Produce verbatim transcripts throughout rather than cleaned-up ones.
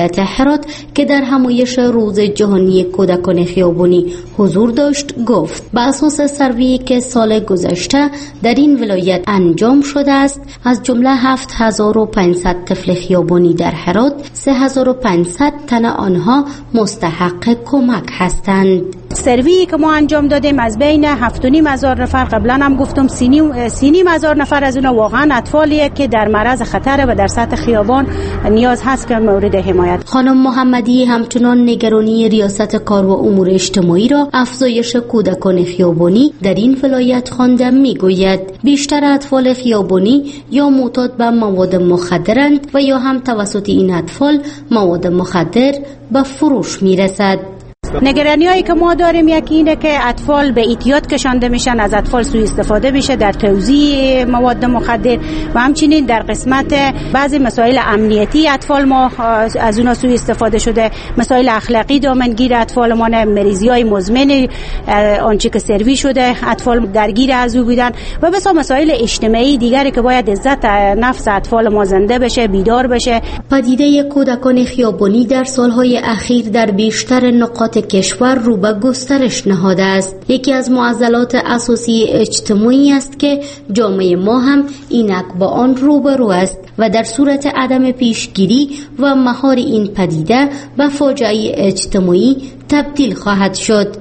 ولایت هرات که در همایش روز جهانی کودکان خیابانی حضور داشت گفت بر اساس سروی که سال گذشته در این ولایت انجام شده است، از جمله هفت هزار و پانصد طفل خیابانی در هرات سه هزار و پانصد تن آنها مستحق کمک هستند. سروی که ما انجام دادیم از بین هفت و نیم هزار نفر، قبلا هم گفتم سی نیم هزار نفر از اونها واقعا اطفالیه که در معرض خطر و در سطح خیابان نیاز هست که مورد حمایت. خانم محمدی همچنان نگرانی ریاست کار و امور اجتماعی را افزایش کودکان خیابانی در این ولایت خوانده میگوید بیشتر اطفال خیابانی یا معتاد به مواد مخدرند و یا هم توسط این اطفال مواد مخدر به فروش میرسد. نگرانی هایی که ما داریم یکی اینه که اطفال به اعتیاد کشانده میشن، از اطفال سوء استفاده میشه در توزیع مواد مخدر و همچنین در قسمت بعضی مسائل امنیتی اطفال ما از اونها سوء استفاده شده، مسائل اخلاقی دامنگیر اطفال ما، مریضی های مزمن آنچه که سروی شده اطفال درگیر از او بودن و بسیار مسائل اجتماعی دیگری که باید عزت نفس اطفال ما زنده بشه، بیدار بشه. پدیده کودکان خیابانی در سالهای اخیر در بیشتر نقاط کشور رو به گسترش نهاده است. یکی از معضلات اساسی اجتماعی است که جامعه ما هم اینک با آن روبرو است و در صورت عدم پیشگیری و مهار این پدیده به فاجعه اجتماعی تبدیل خواهد شد.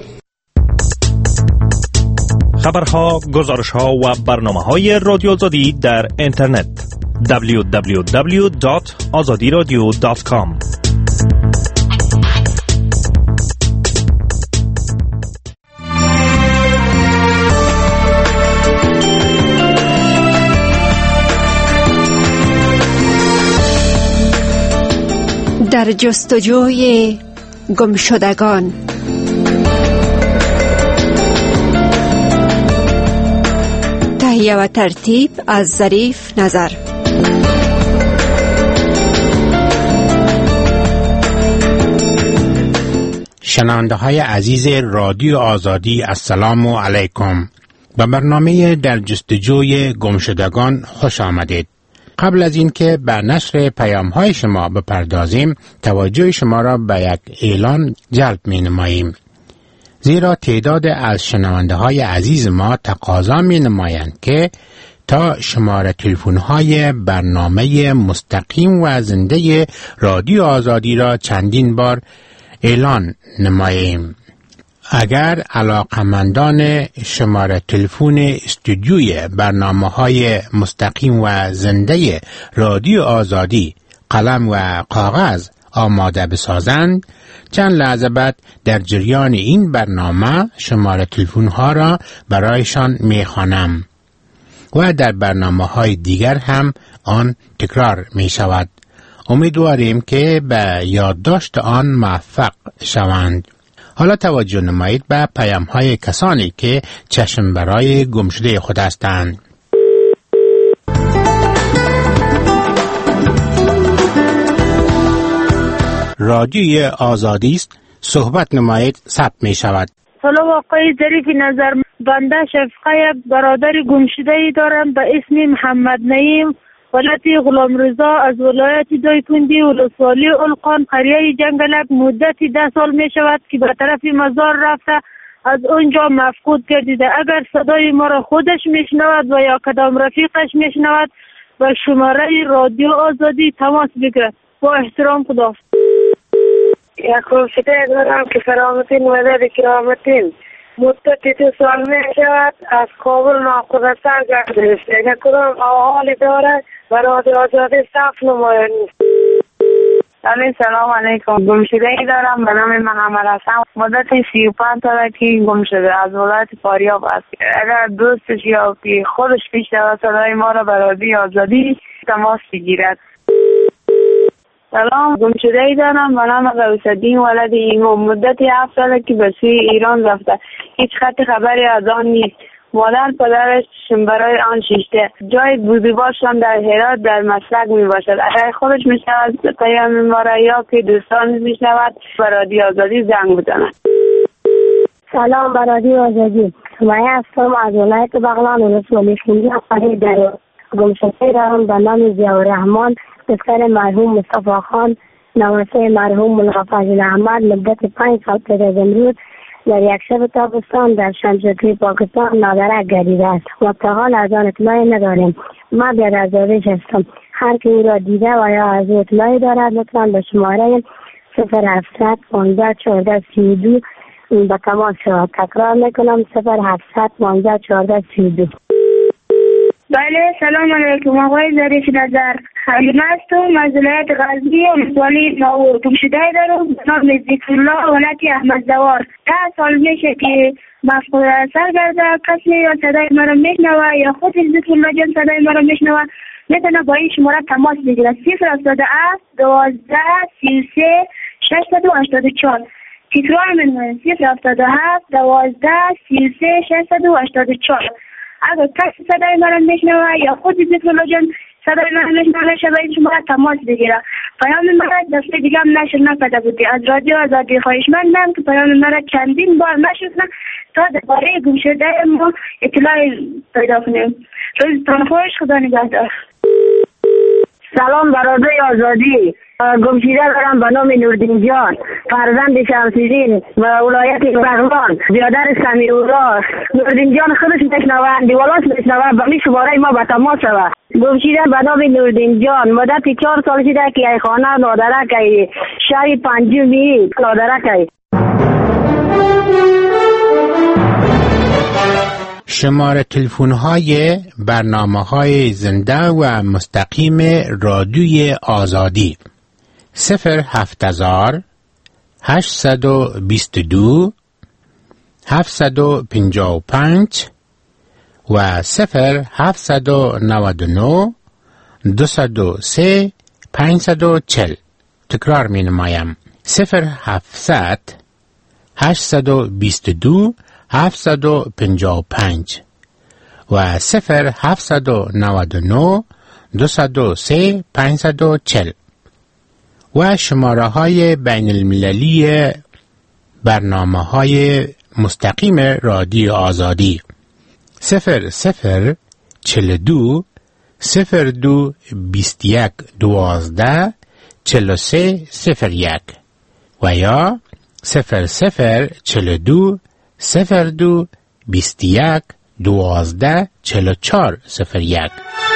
خبرها، گزارشها و برنامه‌های رادیو آزادی در اینترنت دبلیو دبلیو دبلیو دات آزادی رادیو دات کام. در جستجوی گمشدگان. تهیه و ترتیب از ظریف نظر. شنونده های عزیز رادیو آزادی، السلام علیکم. به برنامه در جستجوی گمشدگان خوش آمدید. قبل از اینکه به نشر پیام های شما بپردازیم، توجه شما را به یک اعلان جلب می نماییم. زیرا تعداد از شنونده های عزیز ما تقاضا می نمایند که تا شماره تلفن های برنامه مستقیم و زنده رادیو آزادی را چندین بار اعلان نماییم. اگر علاقمندان شماره تلفن استودیوی برنامه‌های مستقیم و زنده رادیو آزادی قلم و کاغذ آماده بسازند، چند لحظه بعد در جریان این برنامه شماره تلفن‌ها را برایشان می‌خوانم و در برنامه‌های دیگر هم آن تکرار می‌شود. امیدواریم که به یادداشت آن موفق شوند. حالا توجه نمایید به پیام های کسانی که چشم برای گمشده خود هستند. رادیوی آزادی است، صحبت نمایید، ثبت می شود. سلام آقای ظریف نظر، بنده شفقه برادر گمشده ای دارم به اسم محمد نعیم، ولایت غلام رضا، از ولایت دایکنډي ولسوالی القان، قریه جنگلک. مدتی ده سال می شود که به طرف مزار رفته، از اونجا مفقود گردیده. اگر صدای ما را خودش میشنود و یا کدام رفیقش میشنود و شماره رادیو آزادی تماس بگیرد. با احترام، خدا. یک گمشده دارم که فرامتین مدد کرامتین مدتی دو سال می شود از کابل ناخوده سر گردیده. اگر کدام حالی داره برای آزادی صف نمایان نیست. سلام علیکم. گمشده ای دارم به نام محمد حسن، مدت سی و پنج ساله که گم شده، از ولایت فاریاب است. اگر دوستش یا که خودش پیش دارد صدای ما را برای آزادی تماس بگیرد. سلام، گمشده ای دارم به نام غوثالدین ولد ایمان، مدتی هفت ساله که به سوی ایران رفته، هیچ خط خبری از آن نیست. مادر پدرش برای آن شیشته، جای بودوبارشان در هرات در مسلک می باشد. اگر خودش می شود پیام ما را یا که دوستان می شود به رادیو آزادی زنگ بزند. سلام، به رادیو آزادی. سمیه هستم از ولایت بغلان ولسوالی خیلی در گمشده دارم به نام ضیاءالرحمن، پسر مرحوم مصطفی خان نواسه مرحوم ملا فضل احمد مدت پنج سال پیش از امروز در یک شب تابستان در شمشادی پاکستان نادرک گردیده است و تا حال از آن اطلاعی نداریم. من در ازدواج هستم. هر که او را دیده و یا از او اطلاعی دارد لطفا به شماره صفر هفتصد پانزده چهارده سی و دو به تماس شود. تکرار میکنم صفر هفتصد پانزده چهارده سی و دو. بله سلام علیکم. آقای ظریف نظر حلیم هستم از ولایت غزنی ولسوالی ناور. گمشده دارم به نام ذکرالله ولایت احمد زوار. ده سال میشه که مفقود اثر کرده. کسی یا صدای مرا میشنوه یا خود ذکرالله جان صدای مرا میشنوه میتونه با این شماره تماس بگیره. صفر هفتاد و هفت دوازده سی و سه ششصد و هشتاد و چهار. تکرار میکنم صفر هفتاد و هفت دوازده سی و سه ششصد و هشتاد و چهار. اگر کسی صدای مرا میشنوه یا خود ذکرالله جان صدای مرا میشنوه شبه این شماره تماس بگیره. پیام مرا دفعه دیگه هم نشر نکرده بودی. از رادیو آزادی خواهشمندم که پیام مرا چندین بار نشر تا درباره گمشده ما اطلاع پیدا کنیم. روزتان خوش. خدا نگهدار. سلام برادر آزادی. گمشیده دارم به نام نوردین جان فرزند شمس‌الدین و ولایت بغلان برادر سمیرالله. نوردین جان خودش میشنوه دیوالاش میشنوه به می شماره ما به تماس شود. گمشیده به نام نوردین جان مدت چهار سال شده که ای خانه نادرک ای شهر پنجمی نادرک ای. شماره تلفن های برنامه های زنده و مستقیم رادیوی آزادی صفر هفت هزار هشتصد و بیست و دو هفتصد و پنجاه و پنج و صفر هفتصد و نود و نه دویست و سه پانصد و چهل. تکرار می نمایم صفر هفتصد هشتصد و بیست و دو هفتصد و پنجاه و پنج و صفر هفتصد و نود و نه دویست و سه پانصد و چهل و شماره های بین المللی برنامه های مستقیم رادیو آزادی صفر صفر چل دو صفر دو بیست یک دوازده چل و سه صفر یک و یا صفر صفر چل دو صفر دو بیست یک دوازده چل و چهار صفر یک.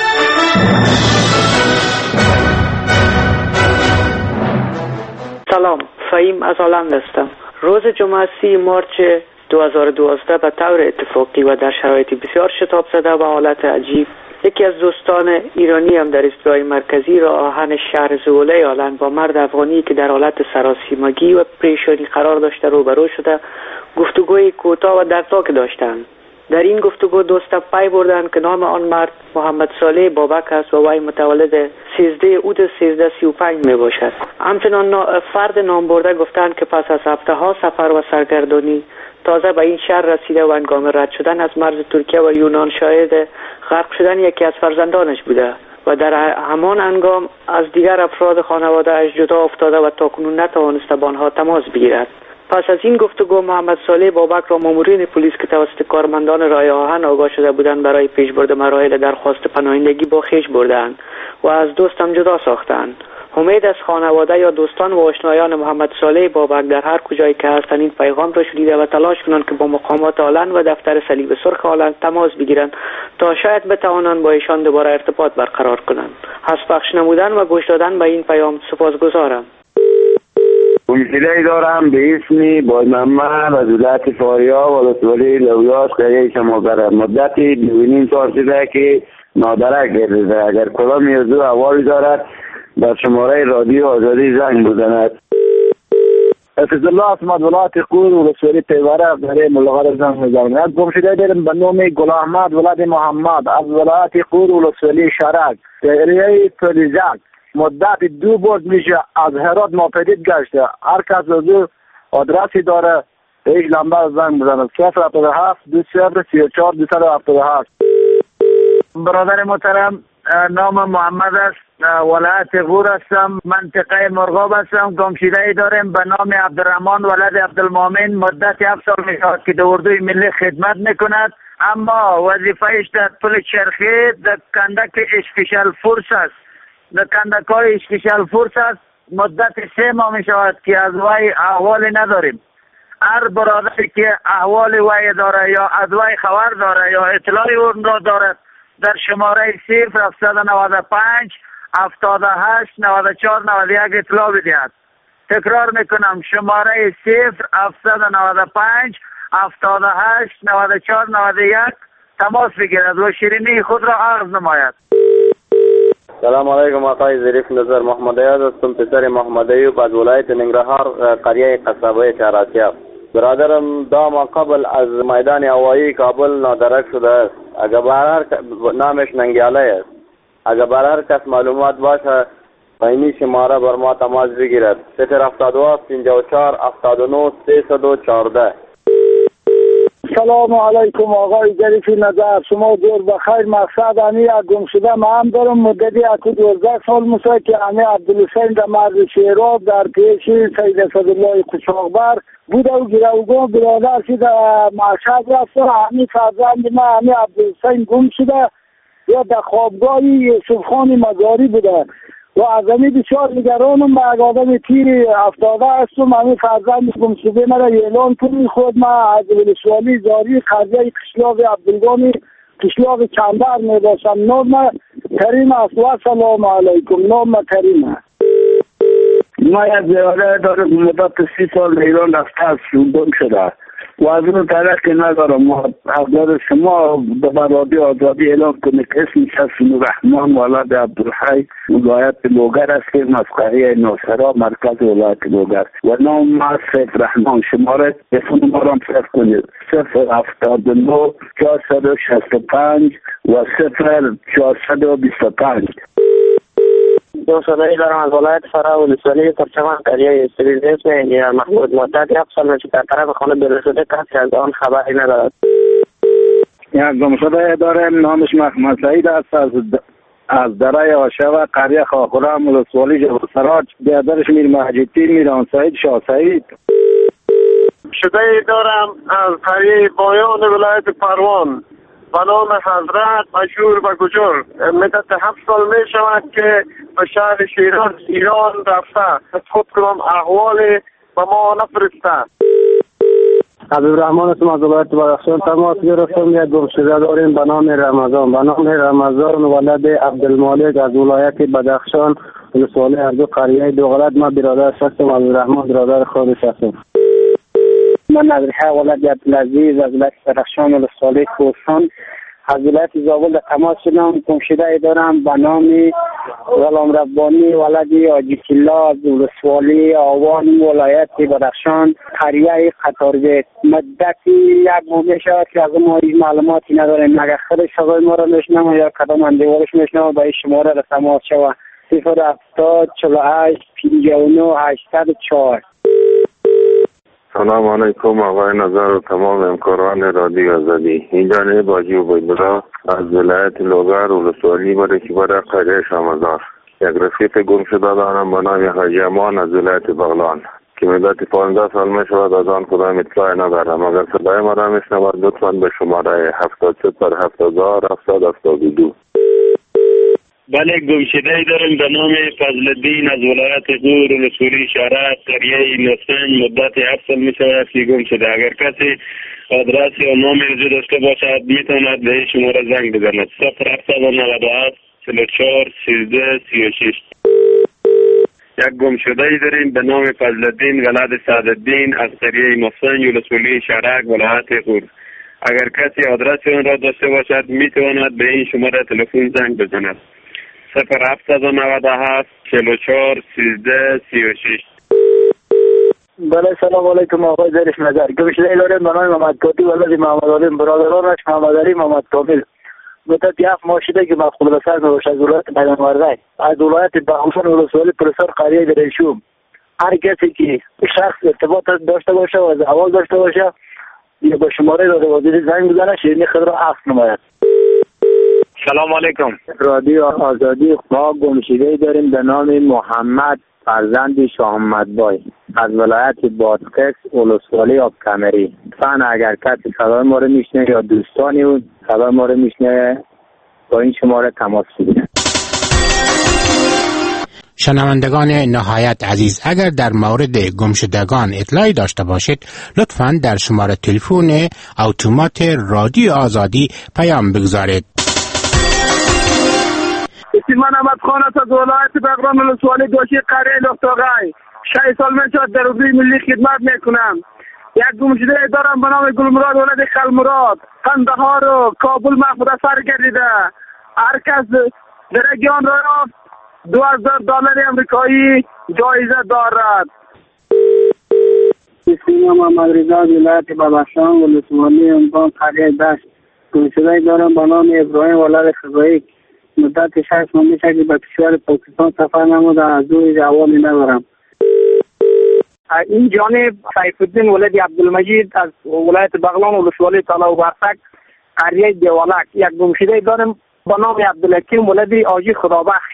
سلام، فهیم از هلند هستم. روز جمعه سی مارچ دو هزار و دوازده به طور اتفاقی و در شرایط بسیار شتاب زده و حالت عجیب یکی از دوستان ایرانی هم در ایستگاه مرکزی راه آهن شهر زغله هلند با مرد افغانی که در حالت سراسیمگی و پریشانی قرار داشته روبرو شده گفتگوی کوتاه و دردناک داشتند. در این گفتگو دوستان پی بردند که نام آن مرد محمد صالح بابک است و وی متولد سیزده اود سیزده سی و پنج می باشد. همچنان فرد نام برده گفتند که پس از هفته ها سفر و سرگردانی تازه به این شهر رسیده و هنگام رد شدن از مرز ترکیه و یونان شاهد غرق شدن یکی از فرزندانش بوده و در همان هنگام از دیگر افراد خانواده اش جدا افتاده و تاکنون نتوانسته با آنها تماس بگیرد. پس از این گفتگو محمد صالح بابک را مامورین پلیس که توسط کارمندان راه آهن آگاه شده بودند برای پیشبرد مراحل درخواست پناهندگی با خویش بردند و از دوستم جدا ساختند. امید از خانواده یا دوستان و آشنایان محمد صالح بابک در هر کجایی که هستند این پیغام را شنیده و تلاش کنند که با مقامات هلند و دفتر صلیب سرخ هلند تماس بگیرند تا شاید بتوانند با ایشان دوباره ارتباط برقرار کنند. از پخش نمودن و گوش دادن به این پیام سپاسگزارم. گمشده دارم به اسم بای محمد از ولایت فاریاب و ولسوالی لویاس قریه شما برد مدتی دوینین سال شده که نادرک گرده. اگر کدام موضوع احوالی دارد در شماره رادیو آزادی زنگ بزند. حفظ الله اسمت ولایت قور و ولسوالی پیوره برای ملاقات زنگ میزنم. گمشده دارم به نام گل احمد ولد محمد از ولایت قور و ولسوالی شرک قریه فلیزک. مدت دو بار میشه از هرات ناپدید گشته. هر کس از او آدرسی داره هیچ نمبر زنگ بزنه. صفر هفتاد و هفت دو صفر سی و چهار دویست و هفتاد و هفت. برادر محترم نام محمد است، ولایت غور هستم، منطقه مرغاب هستم. گمشده داریم به نام عبدالرحمن ولد عبدالمؤمن. مدت هفت سال میشه که در اردوی ملی خدمت میکند، اما وظیفهش در پل چرخی در کندک اسپیشال فورس است. در کندکای اسپیشال فورس است. مدت سه ماه می شود که از وی احوالی نداریم. هر برادری که احوال وی داره یا از وی خبر داره یا اطلاعی اون را دارد در شماره صفر هفتصد و نود و پنج هفتاد و هشت نود و چهار نود و یک اطلاع بدهد. تکرار میکنم شماره صفر هفتصد و نود و پنج هفتاد و هشت نود و چهار نود و یک تماس بگیرد و شیرینی خود را عرض نماید. سلام علیکم آقای ظریف نظر محمد عیاض هستم، پسر محمد ایوب از ولایت ننگرهار قریه قصبه چهارآسیاب. برادرم دو ماه قبل از میدان هوایی کابل نادرک شده است. اگر برای نامش ننگیاله است، اگر برای هر کس معلومات باشه اینی شماره بر ما تماس بگیرد. صفر هفتاد و هفت پنجاه و چهار هفتاد و نه سیصد و چهارده. سلام علیکم آقای ظریف نظر، شما دور بخیر. مقصد همی گم شده ما هم دارم مدتی اکو دوازده سال موسیقی که همی عبدالحسین در مرز شیراب در پیش سید اسدالله قشاقبر بوده و گروگان برادر که در مشهد رفته. همی فرزند ما همی عبدالحسین گم شده یا در خوابگاهی یوسف خان مزاری بوده و از همی بسیار نگرانم. به آدم تیر افتاده هستم. همی فرزند گم شده مرا اعلان کنی. خود ما از ولسوالی زاری قضیه قشلاق عبدالگانی قشلاق چندر می باشم. نام کریم است و سلام علیکم. نام کریم است. ما یک زیاده دارم مدت سی سال ایران رفته از گم شده و از اون طرف که ندارم. ما اولاد شما در رادیو آزادی اعلان کنه که اسمش حسن رحمان ولد عبدالحی ولایت لوگر است که مسقریه نوسرا مرکز ولایت لوگر و نام ما سید رحمان. شماره تلفن ما را صرف کنید صفر هفتاد و نه چهارصد و شصت و پنج و صفر چهارصد و بیست و پنج. دو ساله دارم از ولایت فرا ولسوالی ترچمان قریه استریز اسم انجینر محمود. مدت یک سال نشد در طرف خانه برسده کسی از آن خبری ندارد. یک گمشده دارم نامش محمد سعید است از از درای آشه و قریه خاخورم ولسوالی جبل سراج. بیادرش میر مهجدی میران سعید شاه سعید. شده دارم از قریه بایان ولایت پروان به نام حضرت مشهور و گجر. مدت هفت سال می شود که به شهر شیراز ایران رفته. خود کنم احوال به ما نفرسته. عبدالرحمن اسم از ولایت بدخشان تماس گرفتم. یک گمشده داریم به نام رمضان. به نام رمضان ولد عبدالمالک از ولایت بدخشان ولسوالی اردو قریه دوغلط. ما برادر هستم. عبدالرحمن برادر خودش هستم. من نظرحه ولد عبدالعزیز از ولایت بدخشان ولسوالی کوهستان از ولایت زابل در تماس شدم. گمشده دارم به نام غلام ربانی ولد حاجی الله از ولسوالی آوان ولایت بدخشان قریه قطاربیت. مدتی یک ماه شود که از ما هیچ معلوماتی نداریم. مگر خودش صدای ما را میشنم یا کدام اندیوارش میشنم به این شماره را تماس شود صفر هفتاد چهل و هشت پنجاه و نه هشتصد و چهار. سلام علیکم آقای نظر و تمام همکاران رادیو آزادی. اینجا نه باجی عبیدالله از ولایت لوگر ولسوالی برکیبر قریه شامزار. یک رفیق گم شده دارم به نام حاجی امان از ولایت بغلان که مدت پانزده سال می شود از آن کدام اطلاع ندارم. اگر صدای ما را میشنود لطفاً به شماره هفتاد صفر هفتاد و چهار هفتاد هفتاد و دو. بله گمشده دارم به نام فضل الدین از ولایت غور ولسوالی شهرک قریه نسنج. مدت هفت سال می شود که گم شده. اگر کسی آدرس یا نام وجود داشته باشد میتواند به این شماره زنگ بزند صفر هفتصد و نود و هفت چهل و چهار سیزده سی و شش. یک گمشده داریم به نام فضل الدین ولد سعدالدین از قریه نسنج ولسوالی شهرک ولایت غور. اگر کسی آدرس آن را داشته باشد میتواند به این شماره تلفن زنگ بزند صفر هفتصد و نود و هفت چهل و چهار سیزده سی و شش. بله سلام علیکم آقای ظریف نظر. گمشده داریم به نام محمد کاتی ولد محمد علیم برادرانش محمد علی محمد کامل. مدت یک ماه شده که مفقود البصر میباشد از ولایت میدانورده از ولایت بغلان ولسوالی پرسر قریه دریشوم. هر کسی که شخص ارتباط داشته باشه و از احوال داشته باشه یا با شماره رادیو آزادی زنگ بزنه شیرینی خود را عکس نماید. سلام علیکم رادیو آزادی. ما گمشده داریم به نام محمد فرزند شاه محمدبای از ولایت بادغیس ولسوالی آبکمری. فن اگر کسی صدای ما رو میشنه یا دوستانی اون صدای ما رو میشنه با این شماره تماس بگیرن. شنوندگان نهایت عزیز، اگر در مورد گمشدگان اطلاعی داشته باشید لطفاً در شماره تلفن اتومات رادیو آزادی پیام بگذارید. اسم من احمد خان است از ولایت بغران ولسوالی دوشی قریه لختاغای. شش سال میشد در حوزه ملی خدمت میکنم. یک گمشده دارم به نام گلمراد ولد خلمراد. قندهار و کابل محمود سر گردیده. هر کس در گیان را دو هزار دلار امریکایی جایزه دارد. اسم من محمد رضا از ولایت بدخشان ولسوالی امکان قریه دشت. گمشده دارم به نام ابراهیم ولد خزایی. مدت شش ماه میشه که به کشور پاکستان سفر نموده، از دوی جوالی ندارم. این جانب سیف الدین ولد عبدالمجید از ولایت بغلان ولسوالی طلا و برسک قریه دیوالک. یک گمشده دارم به نام عبدالحکیم ولد آجی خدابخش.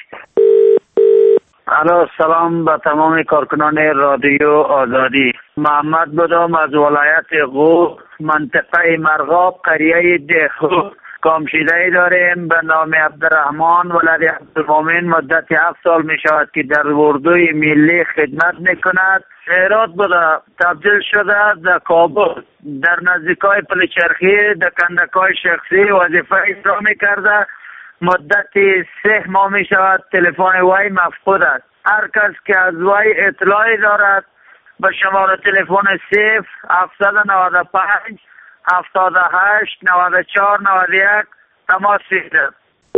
الو، سلام به تمام کارکنان رادیو آزادی. محمد بودم از ولایت غور منطقه مرغاب قریه دهو. گمشده داریم به نام عبدالرحمن ولد عبدالمومن. مدت هفت سال می شود که در اردوی ملی خدمت می کند. هرات بوده، تبدیل شده در کابل در نزدیکای پلچرخی در کندکای شخصی وظیفه اجرا می کرده. مدت سه ماه می شود تلفن وی مفقود است. هر کس که از وی اطلاعی دارد به شماره تلفن صفر هفتصد و نود و پنج هفتاد و هشت نود و چهار نود و یک تماس بگیرد.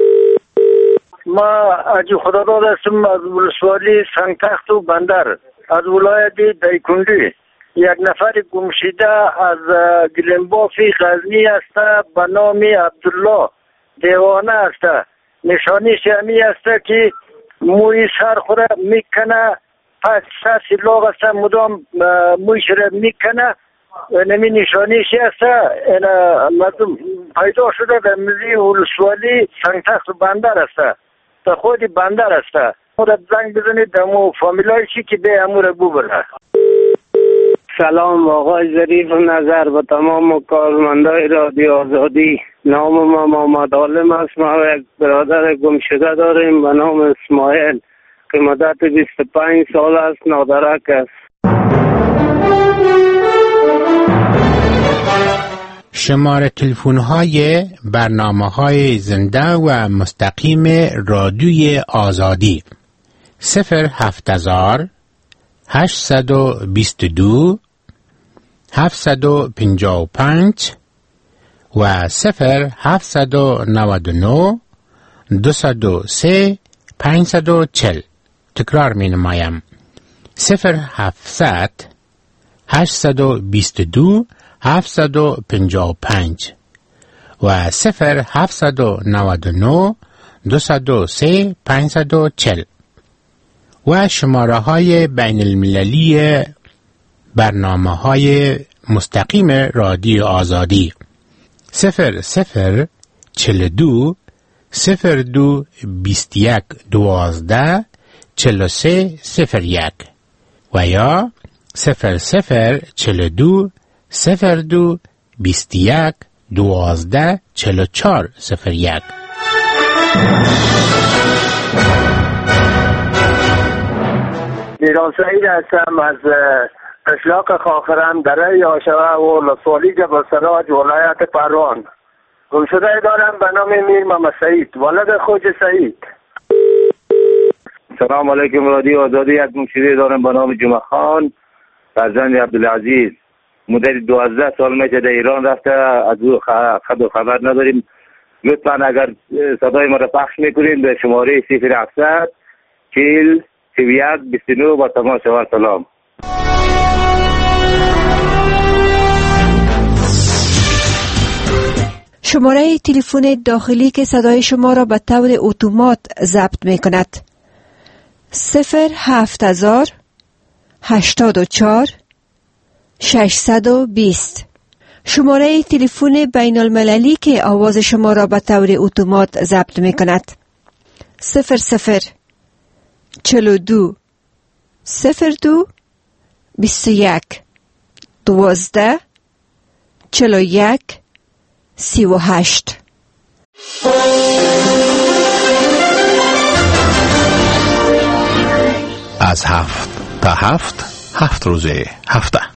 ما اجی خداداد هستم از ولسوالی سنگتخت و بندر از ولایت دایکنډي. یک نفر گمشده از گلنبافی غزنی است به نام عبدالله دیوانه است. نشانیش همی است که موی سر خوره میکنه، پس سرسی لاغ است مدام مویش را میکنه. نمی نشانیش است. مردم پیدا شده در ملی ولسوالی سنگتخت و بندر است. تا خود بندر است. خودت زنگ بزنید دمو فامیلای چی که به امور ببره. سلام آقای ظریف نظر و تمام کارمندای رادیو آزادی. نام ما محمد عالم است. ما یک برادر گمشده داریم به نام اسماعیل که مدت بیست و پنج سال است، نادرک است. شماره تلفن های برنامه های زنده و مستقیم رادیوی آزادی صفر هفت هزار هشتصد و بیست و دو هفتصد و پنجاه و پنج و صفر هفتصد و نود و نه دویست و سه پانصد و چهل. تکرار می نمایم. صفر هفتصد هشتصد و بیست و دو هفتصد و پنجاه و پنج و صفر هفتصد و نود و نه دویست و سه پانصد و چهل و شماره های بین المللی برنامه های مستقیم رادیو آزادی صفر صفر چل دو صفر دو بیست یک دوازده چل و سه صفر یک و یا صفر صفر چل دو صفر دو بیست یک دوازده چل و چهار صفر یک. ایران سعید هستم از قشلاق خاخرم دره یاشوه و لسوالی جبل سراج ولایت پروان. گمشده دارم به نام میر محمد سعید ولد خوج سعید. سلام علیکم رادیو آزادی. یک گمشده دارم به نام جمعه خان فرزند عبدالعزیز. مدت دوازده سال میشه در ایران رفته، از او خبر خبر نداریم. لطفا اگر صدای ما را پخش میکنین به شماره صفر هفتصد چهل سی و یک بیست و نه با تماس و سلام. شماره تلفن داخلی که صدای شما را به طور اتومات ضبط می کند صفر هفت هزار هشتاد و چهار ششصد و بیست. شماره تلفن بین المللی که آواز شما را به طور اتومات ضبط می کند صفر صفر چل و دو صفر دو بیست و یک دوازده چل و یک سی و هشت. از هفت تا هفت هفت روزه هفته.